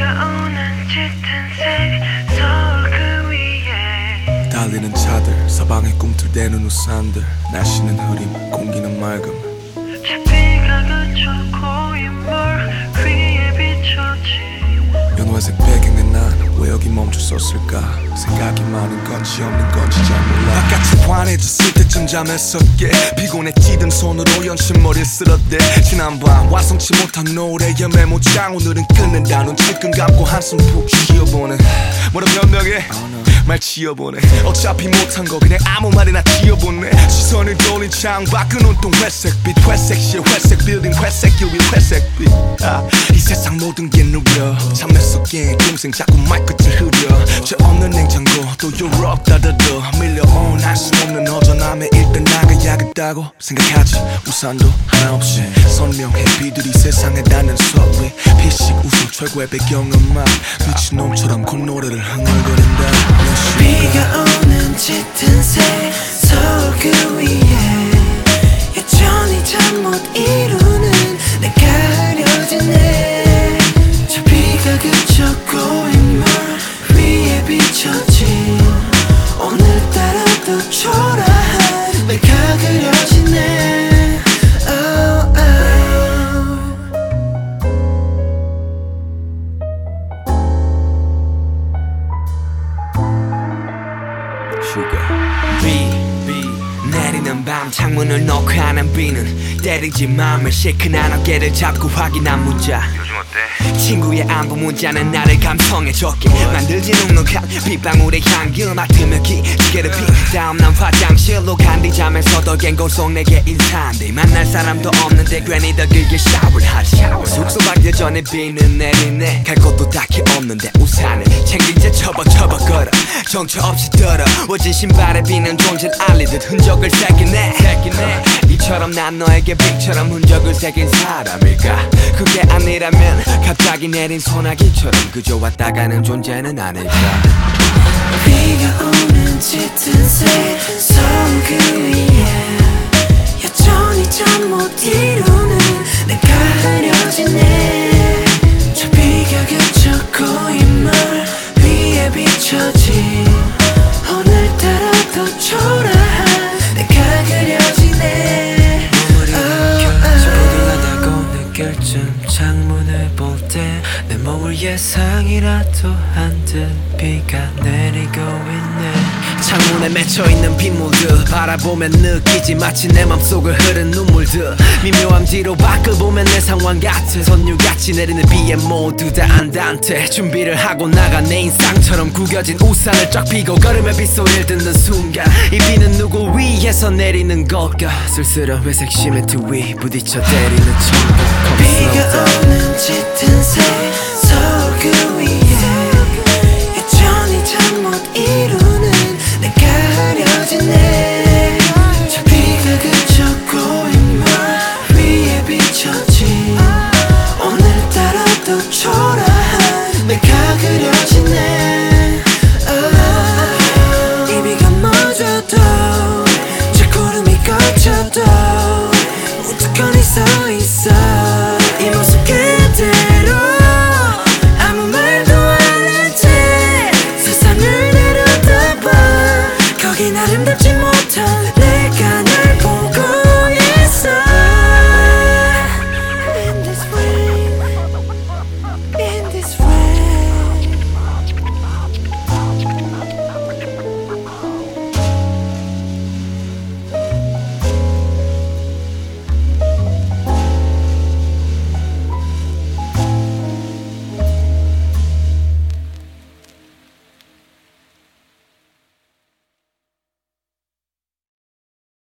비가 오는 짙은 색 서울 그 위에 달리는 차들 서방의 꿈틀대는 우산들 날씨는 흐림 공기는 맑음 저 비가 그쳐 고인물 위에 비춰진 연화색 배경에 난 왜 여기 멈춰섰을까 생각이 많은 건지 없는 건지 잘 몰라 바깥이 환해졌을 때쯤 잠에서 깨 피곤해지던 손으로 연신머리를 쓸어대 지난밤 완성치 못한 노래의 메모장 오늘은 끊는다 눈치끈 감고 한숨 푹 쉬어보네 뭐라 변명해 말 지어보네 어차피 못한 거 그냥 아무 말이나 지어보네 시선을 돌린 창밖은 온통 회색빛 회색실 회색 빌딩 회색 길 위 회색빛 이 세상 모든 게 누려 잠에서 깬 동생 자꾸 마이크 끝을 흐려 죄 없는 냉장고 또 유럽 따다도 밀려온 알 수 없는 허전함에 일단 나가야겠다고 생각하지 우산도 하나 없이 선명해 비들이 세상에 닿는 소리 피식 웃음 최고의 배경음악 미친놈처럼 콧노래를 흥얼거린다 비가 오는 짙은 색 서울 그 위에 여전히 잠 못 이루는 내가 흐려지네 저 비가 그쳐 고인물 위에 비춰진 오늘따라 또 초라한 내가 그려지네 oh, 내리는 밤 창문을 놓고 하는 비는 때리지 맘을 시큰한 어깨를 잡고 확인한 문자 요즘 어때? 친구의 안부 문자는 나를 감성해줬게 만들지 눅눅한 빗방울의 향기 맡으며 기지개를 피 다음 난 화장실로 간 뒤 잠에서도 깬 고속 내게 인사한데 만날 사람도 없는데 괜히 더 길게 샤워를 하지 숙소 가기 전에 비는 내리네 갈 곳도 딱히 없는데 우산을 챙긴 채 처벅처벅 걸어 정처 없이 더러워진 신발에 비는 존재를 알리듯 흔적을 새기네 이처럼 난 너에게 빛처럼 흔적을 새긴 사람일까 그게 아니라면 갑자기 내린 소나기처럼 그저 왔다 가는 존재는 아닐까 비가 오는 짙은 색 서울 그 위에 여전히 잠 못 이루는 내가 흐려지네 저 비가 그쳐 고인물 위에 비춰진 오늘따라 더 초라한 내가 그려지네 보들하다고 느낄 쯤 창문을 볼 때 내 몸을 예상이라도 한 듯 비가 내리고 있네 창문에 맺혀있는 빗물들 바라보면 느끼지 마치 내 맘속을 흐른 눈물들 미묘한 뒤로 밖을 보면 내 상황 같은 선율같이 내리는 비에 모두 다 안단테 준비를 하고 나가 내 인상처럼 구겨진 우산을 쫙 펴고 걸으며 빗소리를 듣는 순간 이 비는 누구 위에서 내리는 걸까 쓸쓸한 회색 시멘트 위 부딪혀 때리는 천국 비가 오는 짙은 색 서울 그 위